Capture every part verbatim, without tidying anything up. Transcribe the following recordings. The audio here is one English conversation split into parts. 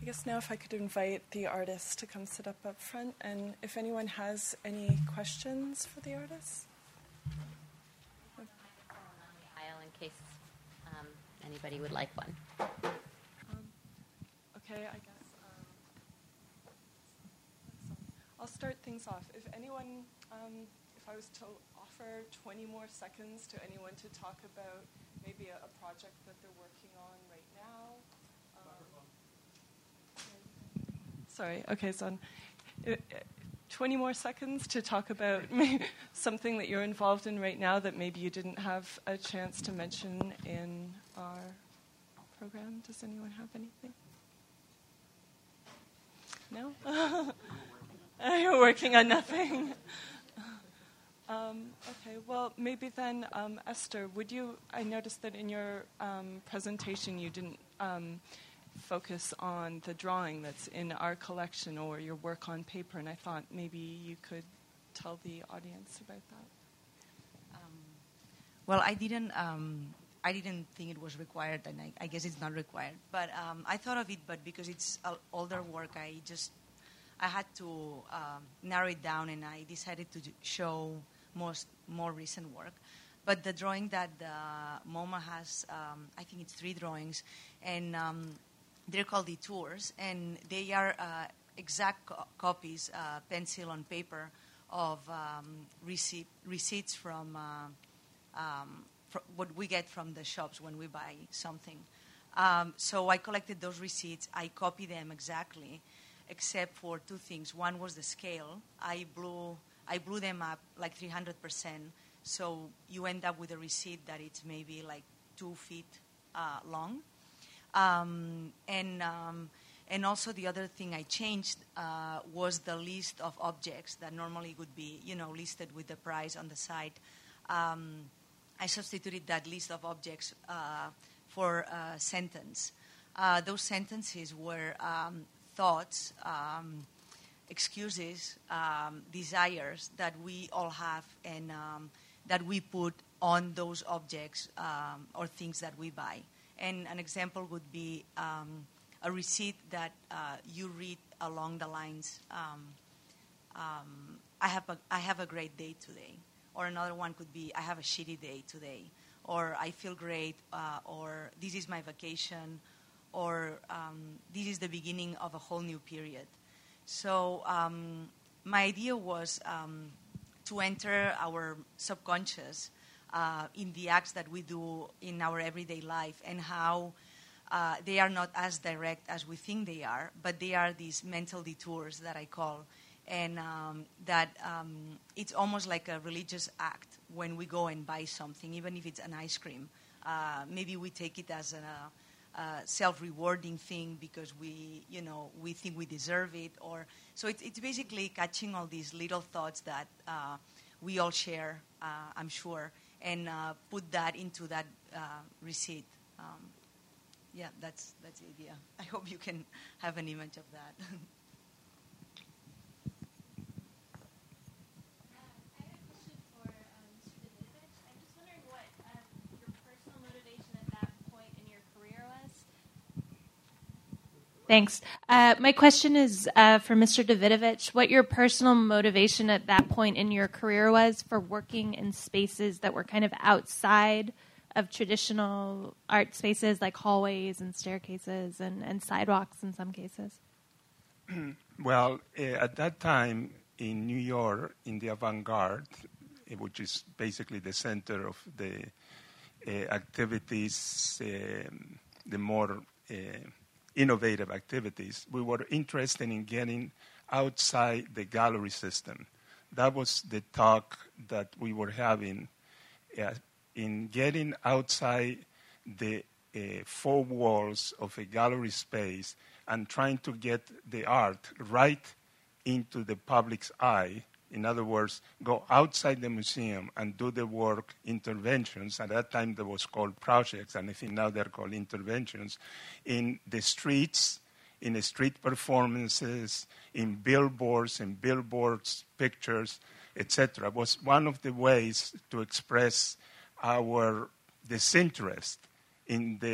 I guess now if I could invite the artists to come sit up up front, and if anyone has any questions for the artists. On the aisle in case um, anybody would like one. Um, okay, I guess um, I'll start things off. If anyone, um, if I was to offer twenty more seconds to anyone to talk about maybe a, a project that they're working on right now. Sorry, okay, so uh, twenty more seconds to talk about something that you're involved in right now that maybe you didn't have a chance to mention in our program. Does anyone have anything? No? You're working on nothing. um, okay, well, maybe then, um, Esther, would you, I noticed that in your um, presentation you didn't um, focus on the drawing that's in our collection or your work on paper, and I thought maybe you could tell the audience about that. Um, well, I didn't. Um, I didn't think it was required, and I, I guess it's not required. But um, I thought of it, but because it's uh, older work, I just I had to um, narrow it down, and I decided to show most more recent work. But the drawing that uh, MoMA has, um, I think it's three drawings, and um, they're called Detours, and they are uh, exact co- copies, uh, pencil on paper, of um, receipt, receipts from uh, um, fr- what we get from the shops when we buy something. Um, so I collected those receipts. I copied them exactly, except for two things. One was the scale. I blew, I blew them up like three hundred percent, so you end up with a receipt that it's maybe like two feet uh, long. Um, and um, and also the other thing I changed uh, was the list of objects that normally would be, you know, listed with the price on the site. Um, I substituted that list of objects uh, for a sentence. Uh, those sentences were um, thoughts, um, excuses, um, desires that we all have, and um, that we put on those objects um, or things that we buy. And an example would be um, a receipt that uh, you read along the lines, um, um, I have a, I have a great day today. Or another one could be, I have a shitty day today. Or I feel great, uh, or this is my vacation, or um, this is the beginning of a whole new period. So um, my idea was um, to enter our subconscious Uh, in the acts that we do in our everyday life, and how uh, they are not as direct as we think they are, but they are these mental detours that I call, and um, that um, it's almost like a religious act when we go and buy something, even if it's an ice cream. Uh, maybe we take it as a, a self-rewarding thing because we, you know, we think we deserve it, or so it's, it's basically catching all these little thoughts that uh, we all share, uh, I'm sure. And uh, put that into that uh, receipt. Um, yeah, that's that's the idea. I hope you can have an image of that. Thanks. Uh, my question is uh, for Mister Davidovich, what your personal motivation at that point in your career was for working in spaces that were kind of outside of traditional art spaces like hallways and staircases and, and sidewalks in some cases? Well, uh, at that time in New York, in the avant-garde, uh, which is basically the center of the uh, activities, um, the more... Uh, innovative activities, we were interested in getting outside the gallery system. That was the talk that we were having, uh, in getting outside the uh, four walls of a gallery space and trying to get the art right into the public's eye. In other words, go outside the museum and do the work, interventions. At that time, that was called projects, and I think now they're called interventions, in the streets, in the street performances, in billboards, in billboards, pictures, et cetera. Was one of the ways to express our disinterest in the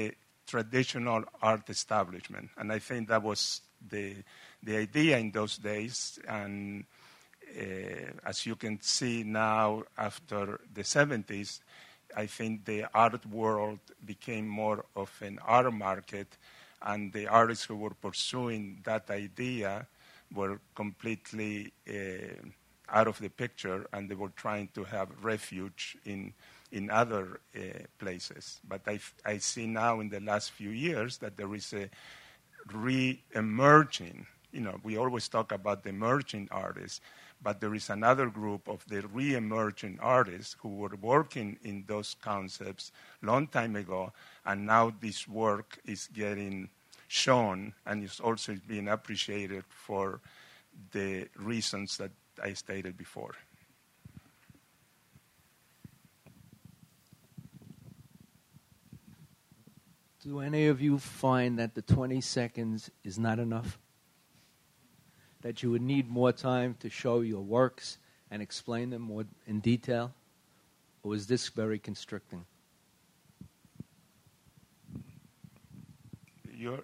traditional art establishment. And I think that was the, the idea in those days. And uh, as you can see now, after the seventies, I think the art world became more of an art market, and the artists who were pursuing that idea were completely uh, out of the picture, and they were trying to have refuge in in other uh, places. But I, I see now in the last few years that there is a re-emerging, you know, we always talk about the emerging artists, but there is another group of the re-emerging artists who were working in those concepts long time ago, and now this work is getting shown and is also being appreciated for the reasons that I stated before. Do any of you find that the twenty seconds is not enough? That you would need more time to show your works and explain them more in detail? Or is this very constricting? You're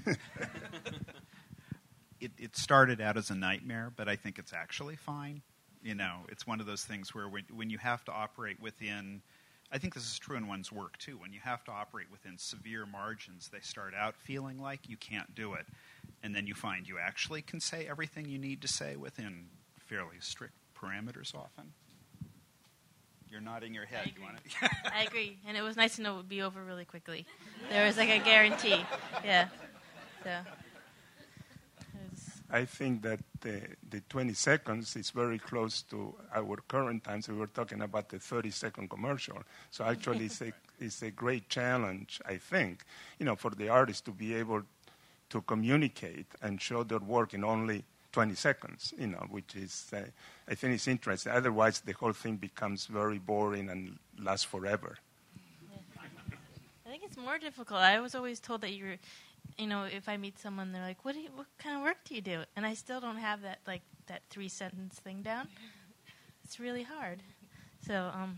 it, it started out as a nightmare, but I think it's actually fine. You know, it's one of those things where when, when you have to operate within, I think this is true in one's work too, when you have to operate within severe margins, they start out feeling like you can't do it. And then you find you actually can say everything you need to say within fairly strict parameters often. You're nodding your head. I agree. You wanna... I agree. And it was nice to know it would be over really quickly. There was like a guarantee. Yeah. So. I think that the, the twenty seconds is very close to our current times. We were talking about the thirty second commercial. So actually it's a, it's a great challenge, I think, you know, for the artist to be able to communicate and show their work in only twenty seconds, you know, which is, uh, I think it's interesting. Otherwise, the whole thing becomes very boring and lasts forever. Yeah. I think it's more difficult. I was always told that you're, you know, if I meet someone, they're like, what, do you, what kind of work do you do? And I still don't have that, like, that three-sentence thing down. It's really hard. So, um...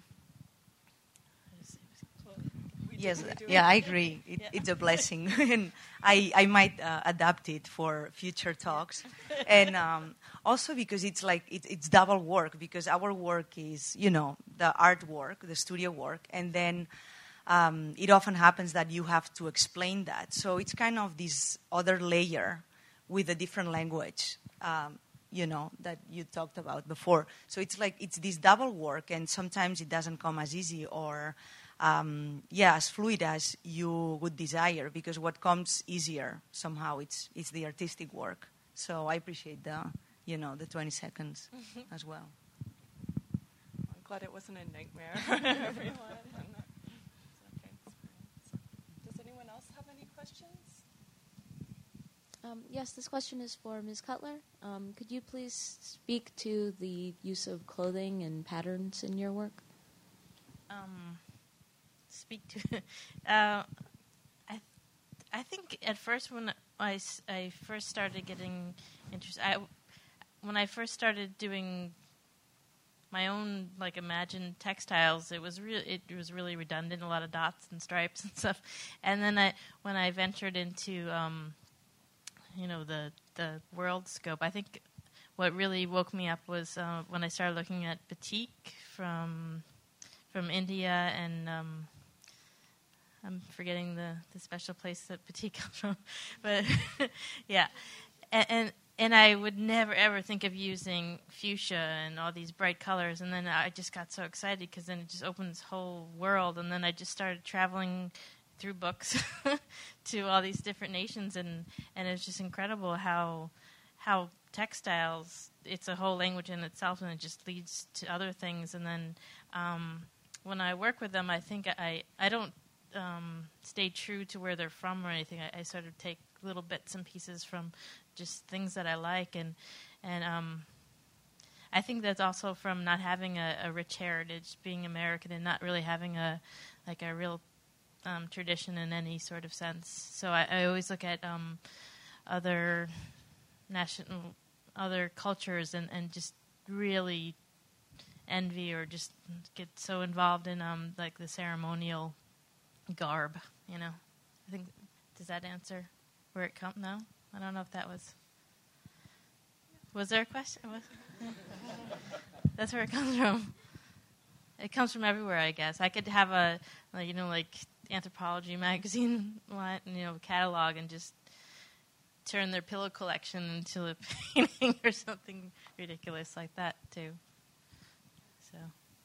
Yes, yeah, I agree. It, yeah. It's a blessing, and I, I might uh, adapt it for future talks. And um, also because it's like it, it's double work, because our work is, you know, the artwork, the studio work, and then um, it often happens that you have to explain that. So it's kind of this other layer with a different language, um, you know, that you talked about before. So it's like it's this double work, and sometimes it doesn't come as easy or Um, yeah, as fluid as you would desire, because what comes easier somehow it's it's the artistic work. So I appreciate the you know the twenty seconds mm-hmm. as well. I'm glad it wasn't a nightmare for everyone. Okay. Does anyone else have any questions? Um, yes, this question is for Miz Cutler. Um, could you please speak to the use of clothing and patterns in your work? Um. Speak to, uh, I, I think at first when I, I first started getting interested, I, when I first started doing my own like imagined textiles, it was really it was really redundant, a lot of dots and stripes and stuff. And then I, when I ventured into, um, you know, the the world scope, I think what really woke me up was uh, when I started looking at batik from from India and. Um, I'm forgetting the, the special place that batik comes from, but yeah, and, and and I would never ever think of using fuchsia and all these bright colors, and then I just got so excited because then it just opened this whole world, and then I just started traveling through books to all these different nations, and and it's just incredible how how textiles, it's a whole language in itself, and it just leads to other things, and then um, when I work with them, I think I I don't. Um, stay true to where they're from or anything. I, I sort of take little bits and pieces from just things that I like, and and um, I think that's also from not having a, a rich heritage, being American, and not really having a like a real um, tradition in any sort of sense. So I, I always look at um, other national, other cultures, and, and just really envy or just get so involved in um, like the ceremonial garb, you know. I think, does that answer where it comes? No? I don't know if that was... Was there a question? Was, that's where it comes from. It comes from everywhere, I guess. I could have a, like, you know, like Anthropology magazine, you know, catalog, and just turn their pillow collection into a painting or something ridiculous like that too. So.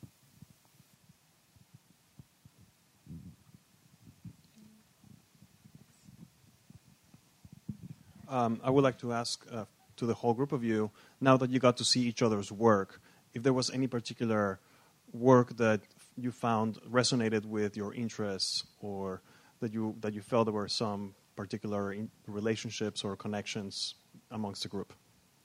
Um, I would like to ask uh, to the whole group of you, now that you got to see each other's work, if there was any particular work that you found resonated with your interests, or that you that you felt there were some particular in relationships or connections amongst the group.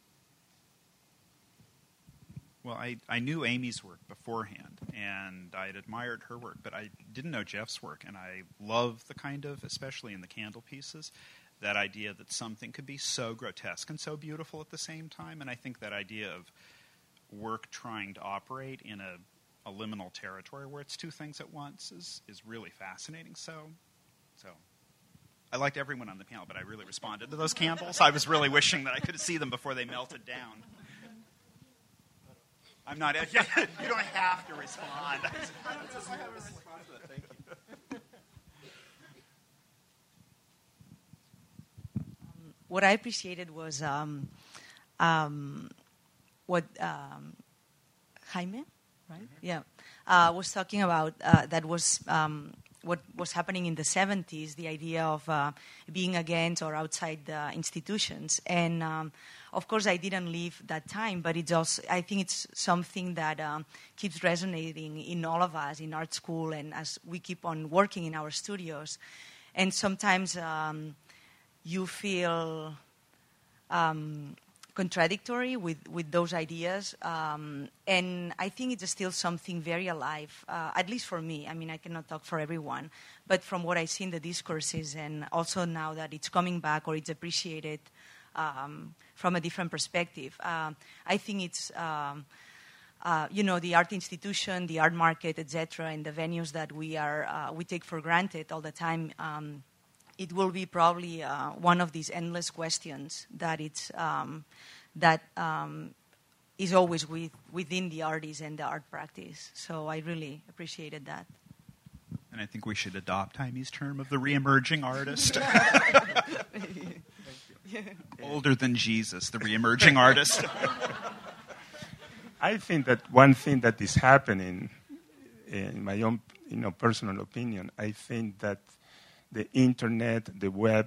Well, I, I knew Amy's work beforehand, and I had admired her work, but I didn't know Jeff's work, and I love the kind of, especially in the candle pieces, that idea that something could be so grotesque and so beautiful at the same time, and I think that idea of work trying to operate in a, a liminal territory where it's two things at once is, is really fascinating. So, so I liked everyone on the panel, but I really responded to those candles. I was really wishing that I could see them before they melted down. I'm not. You don't have to respond. Thank you. What I appreciated was um, um, what um, Jaime, right? Mm-hmm. Yeah, uh, was talking about. Uh, that was um, what was happening in the seventies. The idea of uh, being against or outside the institutions, and um, of course, I didn't live that time. But it's also, I think, it's something that um, keeps resonating in all of us in art school, and as we keep on working in our studios, and sometimes. Um, you feel um, contradictory with, with those ideas. Um, and I think it's still something very alive, uh, at least for me. I mean, I cannot talk for everyone. But from what I see in the discourses, and also now that it's coming back or it's appreciated um, from a different perspective, uh, I think it's... Um, Uh, you know, the art institution, the art market, et cetera, and the venues that we are uh, we take for granted all the time. Um, it will be probably uh, one of these endless questions that it's um, that um, is always with, within the artist and the art practice. So I really appreciated that. And I think we should adopt Jaime's term of the re-emerging artist. Older than Jesus, the re-emerging artist. I think that one thing that is happening, in my own you know, personal opinion, I think that the internet, the web,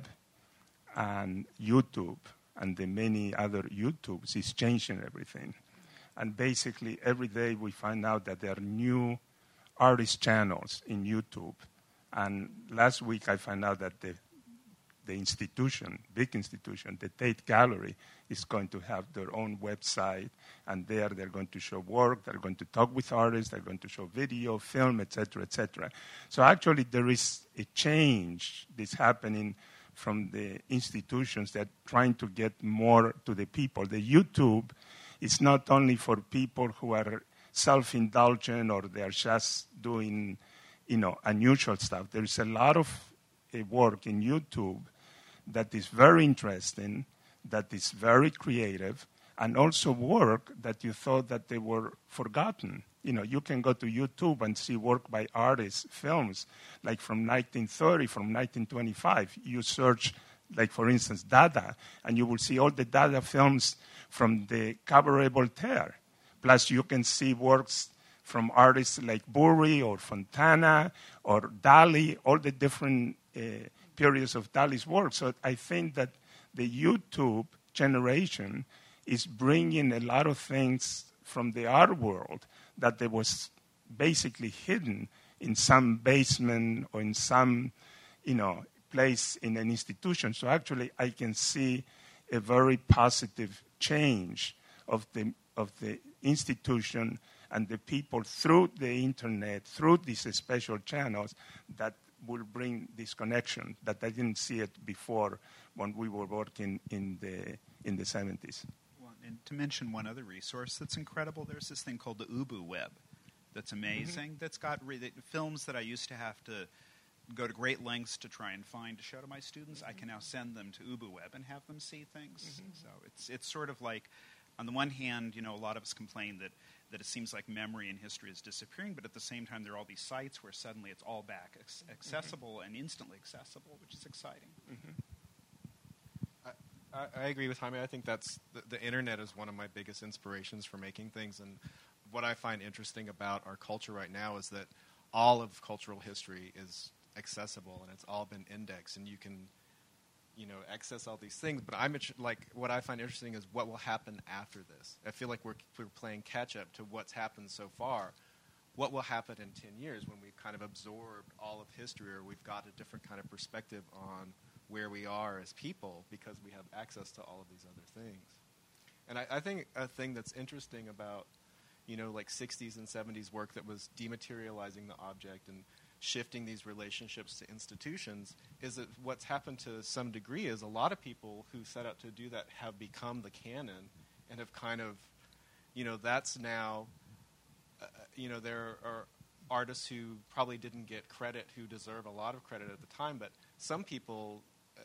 and YouTube, and the many other YouTubes is changing everything. And basically, every day we find out that there are new artist channels in YouTube. And last week I found out that the the institution, big institution, the Tate Gallery, is going to have their own website, and there they're going to show work, they're going to talk with artists, they're going to show video, film, et cetera, et cetera. So actually there is a change that's happening from the institutions that are trying to get more to the people. The YouTube is not only for people who are self-indulgent or they are just doing, you know, unusual stuff. There is a lot of uh, work in YouTube that is very interesting, that is very creative, and also work that you thought that they were forgotten. You know, you can go to YouTube and see work by artists, films, like from nineteen thirty, from nineteen twenty-five. You search, like, for instance, Dada, and you will see all the Dada films from the Cabaret Voltaire. Plus, you can see works from artists like Burri or Fontana or Dali, all the different uh, periods of Dali's work. So I think that the YouTube generation is bringing a lot of things from the art world that there was basically hidden in some basement or in some, you know, place in an institution. So actually I can see a very positive change of the of the institution and the people through the internet, through these special channels that will bring this connection that I didn't see it before when we were working in the in the seventies. Well, and to mention one other resource that's incredible, there's this thing called the Ubu Web that's amazing. Mm-hmm. That's got re- films that I used to have to go to great lengths to try and find to show to my students, I can now send them to UbuWeb and have them see things. Mm-hmm. So it's it's sort of like, on the one hand, you know, a lot of us complain that, that it seems like memory and history is disappearing, but at the same time, there are all these sites where suddenly it's all back ex- accessible mm-hmm. and instantly accessible, which is exciting. Mm-hmm. I, I agree with Jaime. I think that's the, the internet is one of my biggest inspirations for making things, and what I find interesting about our culture right now is that all of cultural history is accessible, and it's all been indexed, and you can, you know, access all these things. But I'm like, what I find interesting is what will happen after this. I feel like we're we're playing catch up to what's happened so far. What will happen in ten years when we've kind of absorbed all of history, or we've got a different kind of perspective on where we are as people because we have access to all of these other things. And I, I think a thing that's interesting about, you know, like sixties and seventies work that was dematerializing the object and shifting these relationships to institutions is that what's happened to some degree is a lot of people who set out to do that have become the canon and have kind of, you know, that's now, uh, you know, there are artists who probably didn't get credit who deserve a lot of credit at the time, but some people, uh,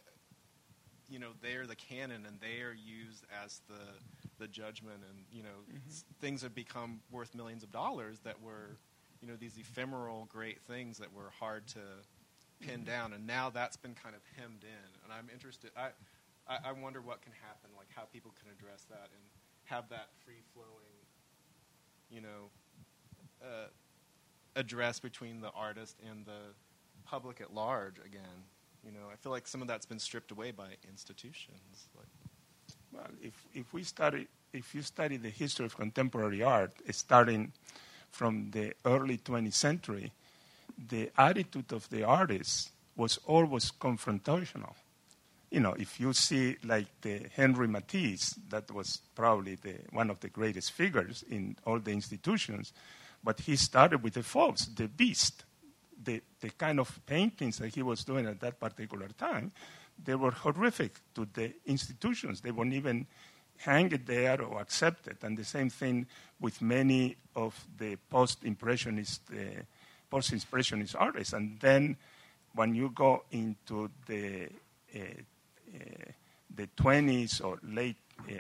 you know, they're the canon and they are used as the the judgment, and, you know, mm-hmm. s- things have become worth millions of dollars that were, you know, these ephemeral great things that were hard to pin mm-hmm. down, and now that's been kind of hemmed in. And I'm interested, I, I, I wonder what can happen, like how people can address that and have that free-flowing, you know, uh, address between the artist and the public at large again. You know, I feel like some of that's been stripped away by institutions. Like, well, if if we study, if you study the history of contemporary art, starting from the early twentieth century, the attitude of the artists was always confrontational. You know, if you see like the Henri Matisse, that was probably the one of the greatest figures in all the institutions, but he started with the false, the beast. The, the kind of paintings that he was doing at that particular time, they were horrific to the institutions. They wouldn't even hang it there or accept it. And the same thing with many of the post-impressionist, uh, post-impressionist artists. And then when you go into the uh, uh, the twenties or late uh,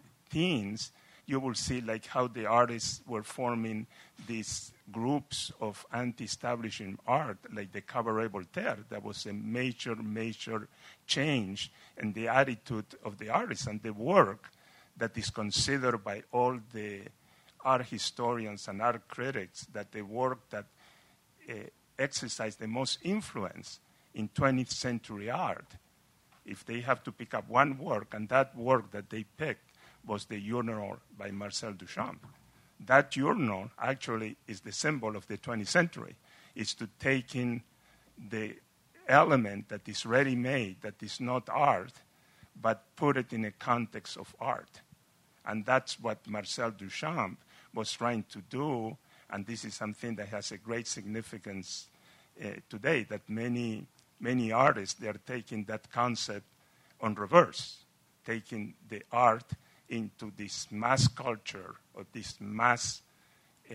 teens, you will see like how the artists were forming these groups of anti-establishment art, like the Cabaret Voltaire. That was a major, major change in the attitude of the artists and the work that is considered by all the art historians and art critics that the work that uh, exercised the most influence in twentieth century art. If they have to pick up one work, and that work that they picked was the Urinal by Marcel Duchamp. That urinal actually is the symbol of the twentieth century. It's to take in the element that is ready-made, that is not art, but put it in a context of art. And that's what Marcel Duchamp was trying to do, and this is something that has a great significance uh, today, that many, many artists, they are taking that concept on reverse, taking the art into this mass culture, or this mass uh,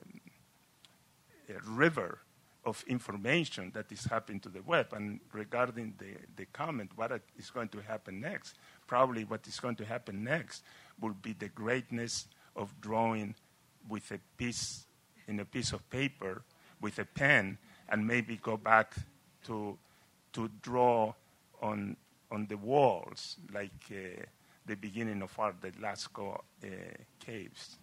uh, river of information that is happening to the web. And regarding the, the comment, what is going to happen next? Probably what is going to happen next will be the greatness of drawing with a piece, in a piece of paper, with a pen, and maybe go back to to draw on on the walls, like uh, the beginning of art, the Lascaux uh, caves.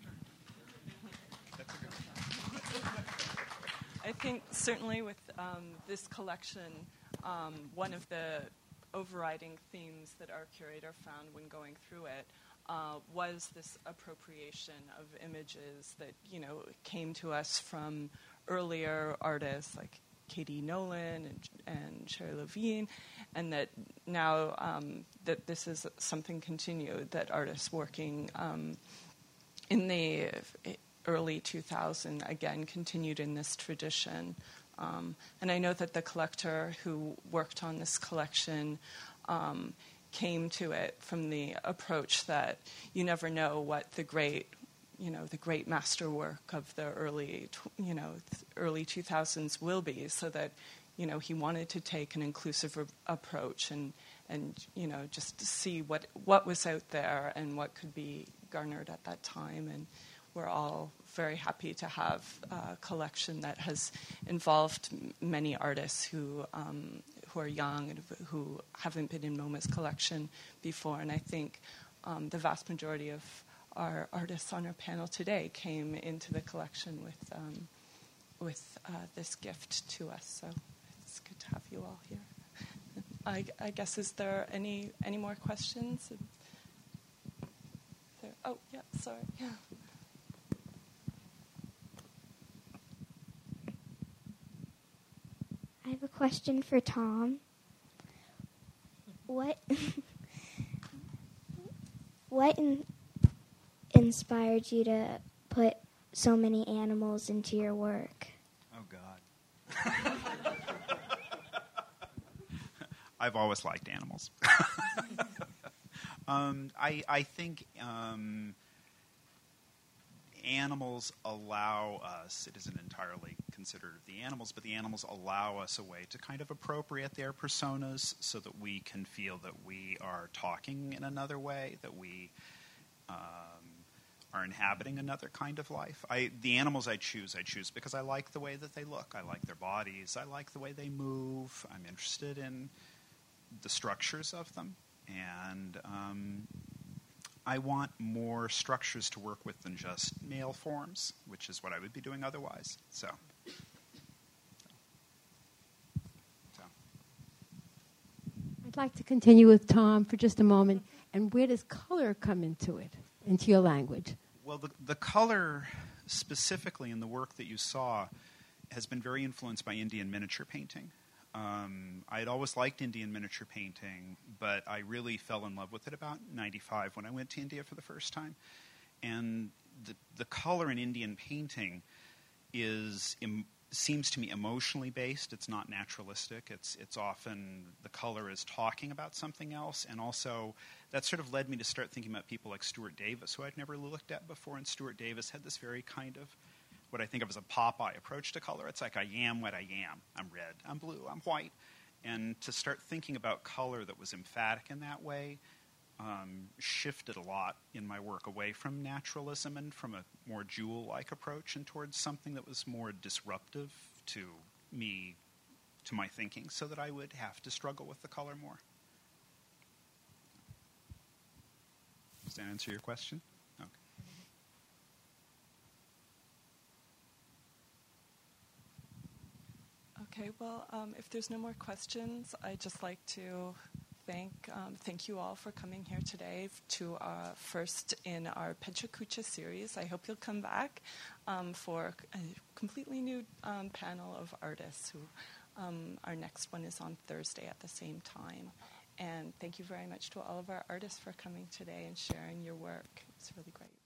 I think certainly with um, this collection, um, one of the overriding themes that our curator found when going through it uh, was this appropriation of images that, you know, came to us from earlier artists like Katie Nolan and, and Sherry Levine, and that now um, that this is something continued, that artists working um, in the early two thousands, again, continued in this tradition. Um, and I know that the collector who worked on this collection um, came to it from the approach that you never know what the great, you know, the great masterwork of the early, you know, early two thousands will be, so that you know, he wanted to take an inclusive re- approach and, and, you know, just to see what, what was out there and what could be garnered at that time. And we're all very happy to have a collection that has involved m- many artists who um, who are young and who haven't been in MoMA's collection before. And I think um, the vast majority of our artists on our panel today came into the collection with um, with uh, this gift to us. So it's good to have you all here. I, I guess, is there any any more questions? There, oh, yeah, sorry. Yeah. I have a question for Tom. What what in, inspired you to put so many animals into your work? Oh, God. I've always liked animals. um, I, I think um, animals allow us, it isn't entirely considered the animals, but the animals allow us a way to kind of appropriate their personas so that we can feel that we are talking in another way, that we um, are inhabiting another kind of life. I, the animals I choose, I choose because I like the way that they look. I like their bodies. I like the way they move. I'm interested in the structures of them. And um, I want more structures to work with than just male forms, which is what I would be doing otherwise. So, so. I'd like to continue with Tom for just a moment. And where does color come into it, into your language? Well, the, the color specifically in the work that you saw has been very influenced by Indian miniature painting. Um, I had always liked Indian miniature painting, but I really fell in love with it about ninety-five when I went to India for the first time. And the, the color in Indian painting is em- seems to me emotionally based. It's not naturalistic. It's it's often the color is talking about something else, and also that sort of led me to start thinking about people like Stuart Davis, who I'd never looked at before. And Stuart Davis had this very kind of what I think of as a Popeye approach to color. It's like, I am what I am. I'm red, I'm blue, I'm white. And to start thinking about color that was emphatic in that way um, shifted a lot in my work away from naturalism and from a more jewel-like approach and towards something that was more disruptive to me, to my thinking, so that I would have to struggle with the color more. Does that answer your question? Okay. Okay, well, um, if there's no more questions, I'd just like to thank um, thank you all for coming here today to uh, first in our Pechakucha series. I hope you'll come back um, for a completely new um, panel of artists. Who um, our next one is on Thursday at the same time. And thank you very much to all of our artists for coming today and sharing your work. It's really great.